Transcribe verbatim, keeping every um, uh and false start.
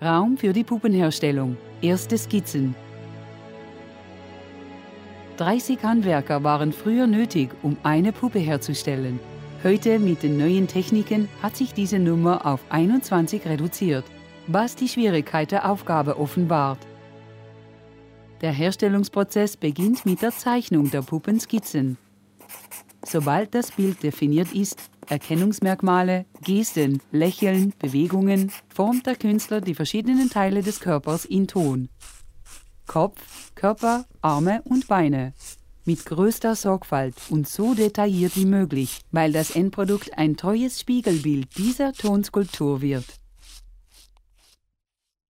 Raum für die Puppenherstellung. Erste Skizzen. dreißig Handwerker waren früher nötig, um eine Puppe herzustellen. Heute mit den neuen Techniken hat sich diese Nummer auf einundzwanzig reduziert, was die Schwierigkeit der Aufgabe offenbart. Der Herstellungsprozess beginnt mit der Zeichnung der Puppenskizzen. Sobald das Bild definiert ist, Erkennungsmerkmale, Gesten, Lächeln, Bewegungen, formt der Künstler die verschiedenen Teile des Körpers in Ton. Kopf, Körper, Arme und Beine. Mit größter Sorgfalt und so detailliert wie möglich, weil das Endprodukt ein treues Spiegelbild dieser Tonskulptur wird.